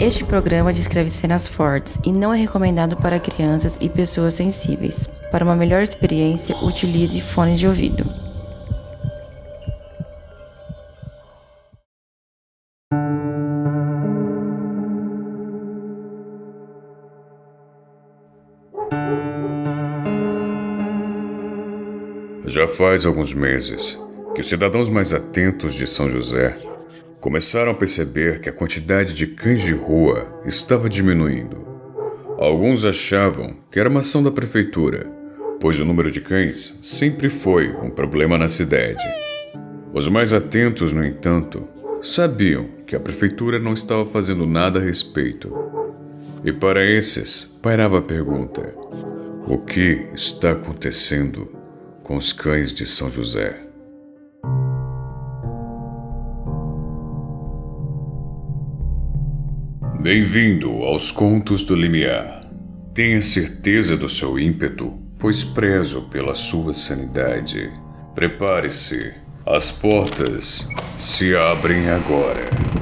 Este programa descreve cenas fortes e não é recomendado para crianças e pessoas sensíveis. Para uma melhor experiência, utilize fone de ouvido. Já faz alguns meses que os cidadãos mais atentos de São José começaram a perceber que a quantidade de cães de rua estava diminuindo. Alguns achavam que era uma ação da prefeitura, pois o número de cães sempre foi um problema na cidade. Os mais atentos, no entanto, sabiam que a prefeitura não estava fazendo nada a respeito. E para esses, pairava a pergunta: o que está acontecendo com os cães de São José? Bem-vindo aos Contos do Limiar. Tenha certeza do seu ímpeto, pois prezo pela sua sanidade. Prepare-se, as portas se abrem agora.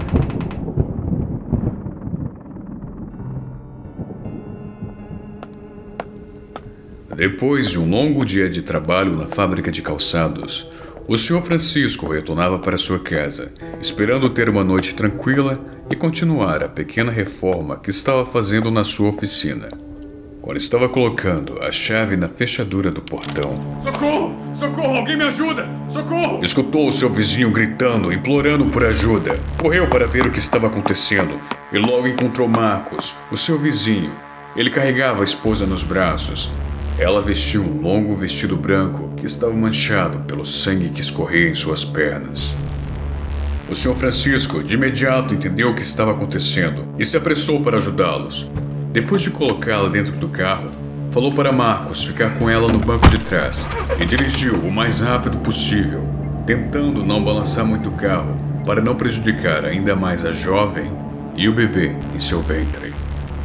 Depois de um longo dia de trabalho na fábrica de calçados, o Sr. Francisco retornava para sua casa, esperando ter uma noite tranquila e continuar a pequena reforma que estava fazendo na sua oficina. Quando estava colocando a chave na fechadura do portão... Socorro! Socorro! Alguém me ajuda! Socorro! Escutou o seu vizinho gritando, implorando por ajuda. Correu para ver o que estava acontecendo e logo encontrou Marcos, o seu vizinho. Ele carregava a esposa nos braços. Ela vestiu um longo vestido branco que estava manchado pelo sangue que escorria em suas pernas. O Sr. Francisco de imediato entendeu o que estava acontecendo e se apressou para ajudá-los. Depois de colocá-la dentro do carro, falou para Marcos ficar com ela no banco de trás e dirigiu o mais rápido possível, tentando não balançar muito o carro para não prejudicar ainda mais a jovem e o bebê em seu ventre.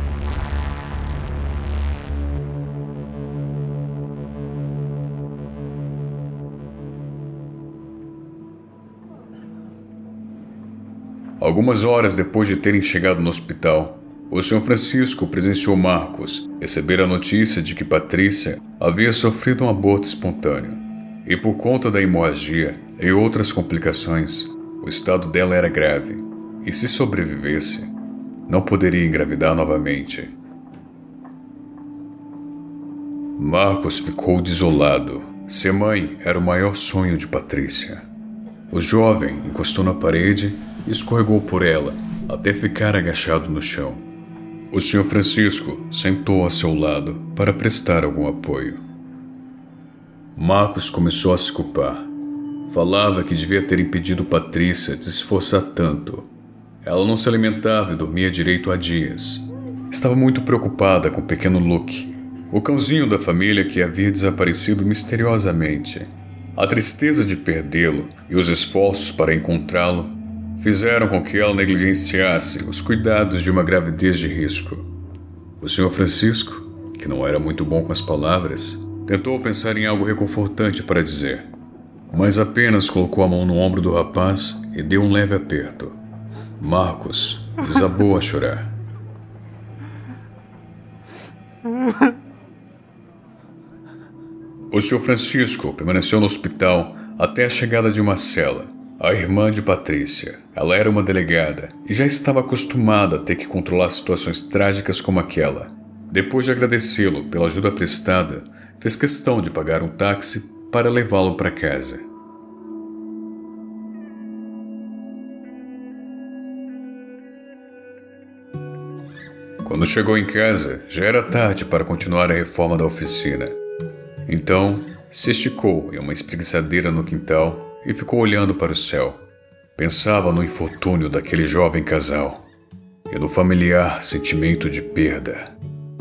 Algumas horas depois de terem chegado no hospital, o Sr. Francisco presenciou Marcos receber a notícia de que Patrícia havia sofrido um aborto espontâneo. E por conta da hemorragia e outras complicações, o estado dela era grave. E se sobrevivesse, não poderia engravidar novamente. Marcos ficou desolado. Ser mãe era o maior sonho de Patrícia. O jovem encostou na parede e escorregou por ela, até ficar agachado no chão. O Sr. Francisco sentou a seu lado para prestar algum apoio. Marcos começou a se culpar. Falava que devia ter impedido Patrícia de se esforçar tanto. Ela não se alimentava e dormia direito há dias. Estava muito preocupada com o pequeno Luke, o cãozinho da família que havia desaparecido misteriosamente. A tristeza de perdê-lo e os esforços para encontrá-lo fizeram com que ela negligenciasse os cuidados de uma gravidez de risco. O Sr. Francisco, que não era muito bom com as palavras, tentou pensar em algo reconfortante para dizer, mas apenas colocou a mão no ombro do rapaz e deu um leve aperto. Marcos desabou a chorar. O Sr. Francisco permaneceu no hospital até a chegada de Marcela, a irmã de Patrícia. Ela era uma delegada e já estava acostumada a ter que controlar situações trágicas como aquela. Depois de agradecê-lo pela ajuda prestada, fez questão de pagar um táxi para levá-lo para casa. Quando chegou em casa, já era tarde para continuar a reforma da oficina. Então, se esticou em uma espreguiçadeira no quintal e ficou olhando para o céu. Pensava no infortúnio daquele jovem casal e no familiar sentimento de perda.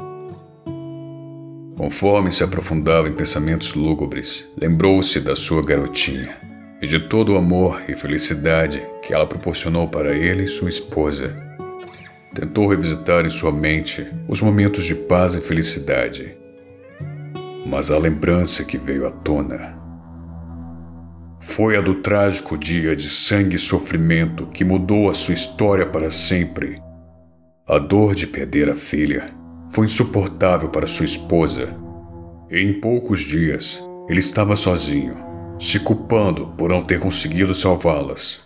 Conforme se aprofundava em pensamentos lúgubres, lembrou-se da sua garotinha e de todo o amor e felicidade que ela proporcionou para ele e sua esposa. Tentou revisitar em sua mente os momentos de paz e felicidade, mas a lembrança que veio à tona foi a do trágico dia de sangue e sofrimento que mudou a sua história para sempre. A dor de perder a filha foi insuportável para sua esposa, e em poucos dias ele estava sozinho, se culpando por não ter conseguido salvá-las.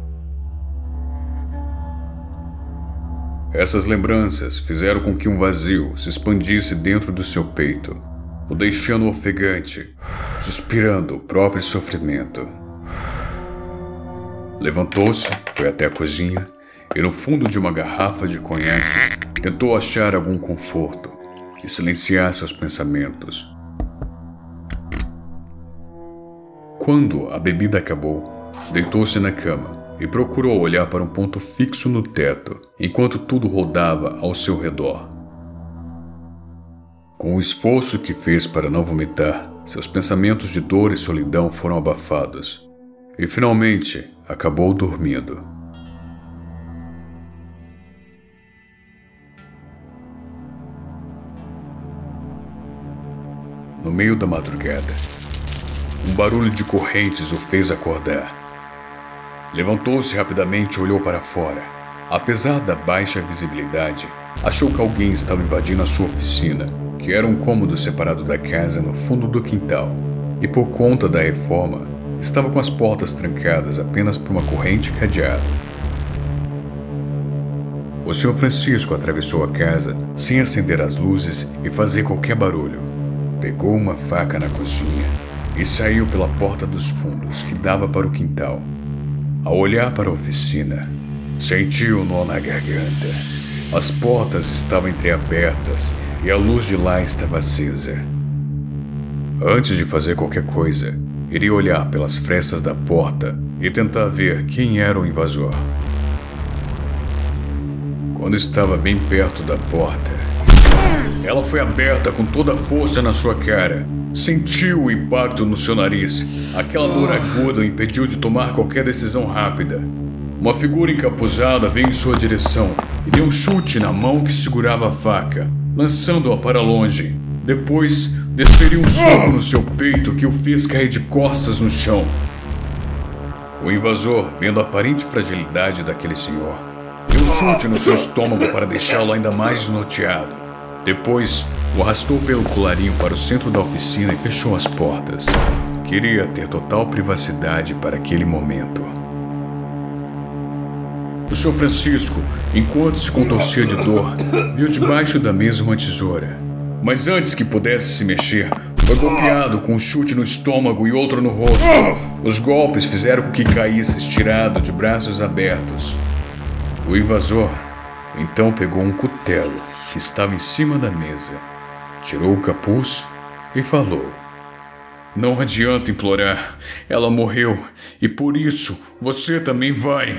Essas lembranças fizeram com que um vazio se expandisse dentro do seu peito, o deixando ofegante, suspirando o próprio sofrimento. Levantou-se, foi até a cozinha e, no fundo de uma garrafa de conhaque, tentou achar algum conforto e silenciar seus pensamentos. Quando a bebida acabou, deitou-se na cama e procurou olhar para um ponto fixo no teto, enquanto tudo rodava ao seu redor. Com o esforço que fez para não vomitar, seus pensamentos de dor e solidão foram abafados, e finalmente acabou dormindo. No meio da madrugada, um barulho de correntes o fez acordar. Levantou-se rapidamente e olhou para fora. Apesar da baixa visibilidade, achou que alguém estava invadindo a sua oficina, que era um cômodo separado da casa no fundo do quintal, e por conta da reforma, estava com as portas trancadas apenas por uma corrente cadeada. O Sr. Francisco atravessou a casa sem acender as luzes e fazer qualquer barulho. Pegou uma faca na cozinha e saiu pela porta dos fundos que dava para o quintal. Ao olhar para a oficina, sentiu um nó na garganta. As portas estavam entreabertas e a luz de lá estava acesa. Antes de fazer qualquer coisa, iria olhar pelas frestas da porta e tentar ver quem era o invasor. Quando estava bem perto da porta, ela foi aberta com toda a força na sua cara. Sentiu o impacto no seu nariz. Aquela dor aguda o impediu de tomar qualquer decisão rápida. Uma figura encapuzada veio em sua direção e deu um chute na mão que segurava a faca, lançando-a para longe. Depois, desferiu um soco no seu peito que o fez cair de costas no chão. O invasor, vendo a aparente fragilidade daquele senhor, deu um chute no seu estômago para deixá-lo ainda mais desnorteado. Depois, o arrastou pelo colarinho para o centro da oficina e fechou as portas. Queria ter total privacidade para aquele momento. O Sr. Francisco, enquanto se contorcia de dor, viu debaixo da mesa uma tesoura. Mas antes que pudesse se mexer, foi golpeado com um chute no estômago e outro no rosto. Os golpes fizeram com que caísse estirado de braços abertos. O invasor então pegou um cutelo que estava em cima da mesa, tirou o capuz e falou: "Não adianta implorar, ela morreu e por isso você também vai."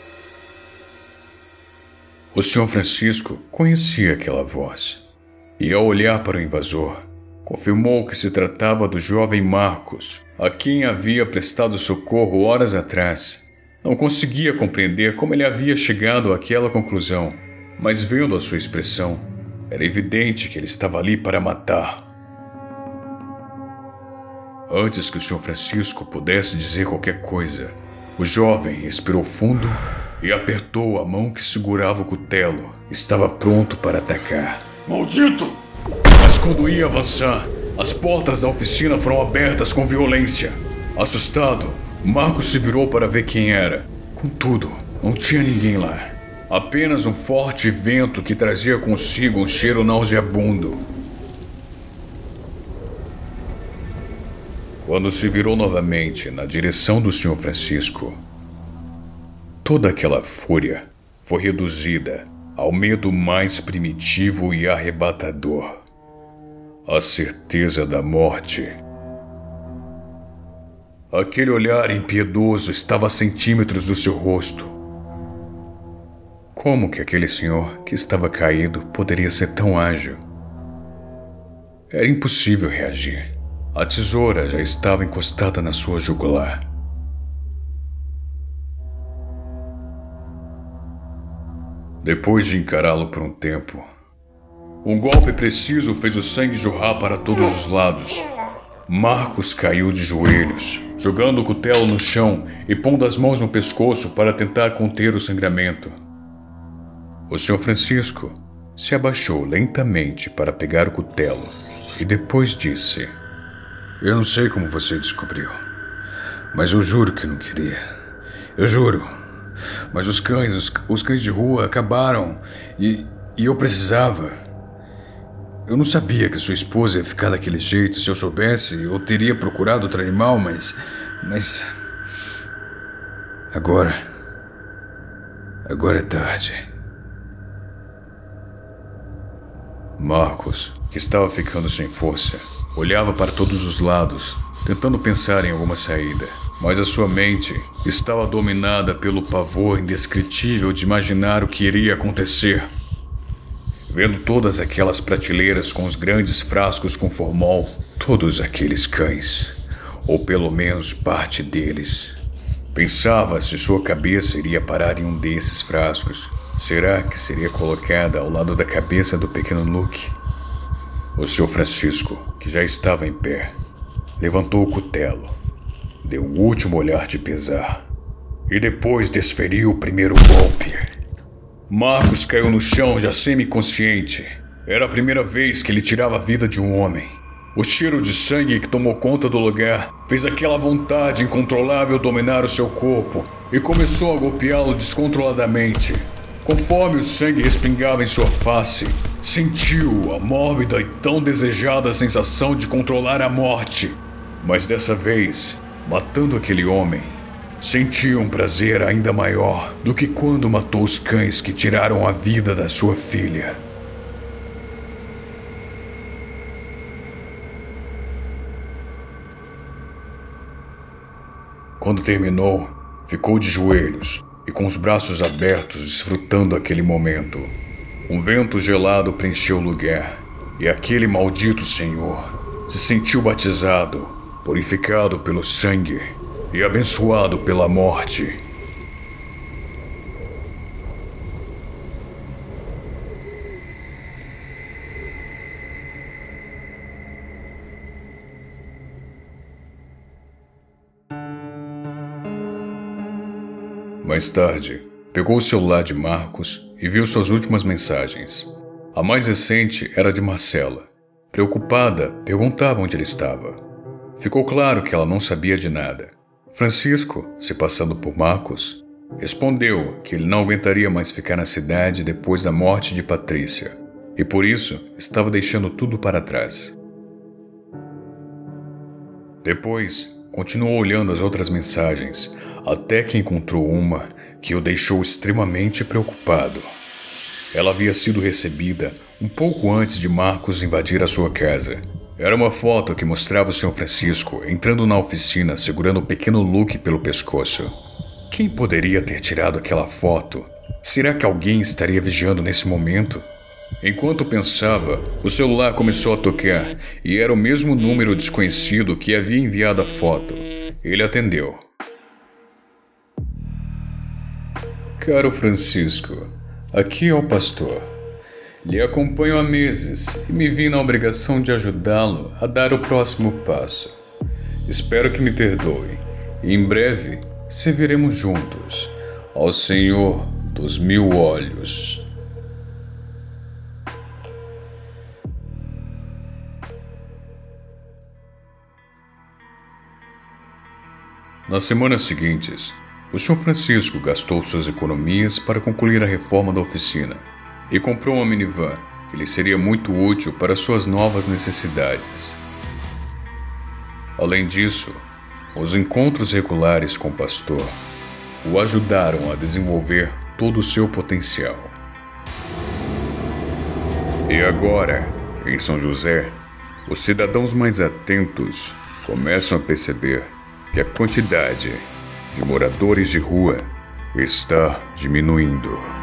O Sr. Francisco conhecia aquela voz e, ao olhar para o invasor, confirmou que se tratava do jovem Marcos, a quem havia prestado socorro horas atrás. Não conseguia compreender como ele havia chegado àquela conclusão, mas vendo a sua expressão, era evidente que ele estava ali para matar. Antes que o Sr. Francisco pudesse dizer qualquer coisa, o jovem respirou fundo e apertou a mão que segurava o cutelo. Estava pronto para atacar. Maldito! Mas quando ia avançar, as portas da oficina foram abertas com violência. Assustado, Marcos se virou para ver quem era. Contudo, não tinha ninguém lá. Apenas um forte vento que trazia consigo um cheiro nauseabundo. Quando se virou novamente na direção do Sr. Francisco, toda aquela fúria foi reduzida ao medo mais primitivo e arrebatador: a certeza da morte. Aquele olhar impiedoso estava a centímetros do seu rosto. Como que aquele senhor que estava caído poderia ser tão ágil? Era impossível reagir. A tesoura já estava encostada na sua jugular. Depois de encará-lo por um tempo, um golpe preciso fez o sangue jorrar para todos os lados. Marcos caiu de joelhos, jogando o cutelo no chão e pondo as mãos no pescoço para tentar conter o sangramento. O Sr. Francisco se abaixou lentamente para pegar o cutelo e depois disse: Eu não sei como você descobriu, mas eu juro que não queria. Eu juro. Mas os cães de rua acabaram e eu precisava. Eu não sabia que sua esposa ia ficar daquele jeito. Se eu soubesse, eu teria procurado outro animal, mas... Agora é tarde. Marcos, que estava ficando sem força, olhava para todos os lados, tentando pensar em alguma saída. Mas a sua mente estava dominada pelo pavor indescritível de imaginar o que iria acontecer. Vendo todas aquelas prateleiras com os grandes frascos com formol, todos aqueles cães, ou pelo menos parte deles. Pensava se sua cabeça iria parar em um desses frascos. Será que seria colocada ao lado da cabeça do pequeno Luke? O Sr. Francisco, que já estava em pé, levantou o cutelo, deu um último olhar de pesar e depois desferiu o primeiro golpe. Marcos caiu no chão já semi-consciente. Era a primeira vez que ele tirava a vida de um homem. O cheiro de sangue que tomou conta do lugar fez aquela vontade incontrolável dominar o seu corpo e começou a golpeá-lo descontroladamente. Conforme o sangue respingava em sua face, sentiu a mórbida e tão desejada sensação de controlar a morte. Mas dessa vez, matando aquele homem, sentiu um prazer ainda maior do que quando matou os cães que tiraram a vida da sua filha. Quando terminou, ficou de joelhos e com os braços abertos desfrutando aquele momento. Um vento gelado preencheu o lugar e aquele maldito senhor se sentiu batizado, purificado pelo sangue e abençoado pela morte. Mais tarde, pegou o celular de Marcos e viu suas últimas mensagens. A mais recente era de Marcela. Preocupada, perguntava onde ele estava. Ficou claro que ela não sabia de nada. Francisco, se passando por Marcos, respondeu que ele não aguentaria mais ficar na cidade depois da morte de Patrícia e por isso estava deixando tudo para trás. Depois, continuou olhando as outras mensagens até que encontrou uma que o deixou extremamente preocupado. Ela havia sido recebida um pouco antes de Marcos invadir a sua casa. Era uma foto que mostrava o Sr. Francisco entrando na oficina segurando o pequeno Luke pelo pescoço. Quem poderia ter tirado aquela foto? Será que alguém estaria vigiando nesse momento? Enquanto pensava, o celular começou a tocar e era o mesmo número desconhecido que havia enviado a foto. Ele atendeu. Caro Francisco, aqui é o pastor. Lhe acompanho há meses e me vi na obrigação de ajudá-lo a dar o próximo passo. Espero que me perdoe e em breve serviremos juntos ao Senhor dos Mil Olhos. Nas semanas seguintes, o Sr. Francisco gastou suas economias para concluir a reforma da oficina e comprou uma minivan que lhe seria muito útil para suas novas necessidades. Além disso, os encontros regulares com o pastor o ajudaram a desenvolver todo o seu potencial. E agora, em São José, os cidadãos mais atentos começam a perceber que a quantidade de moradores de rua está diminuindo.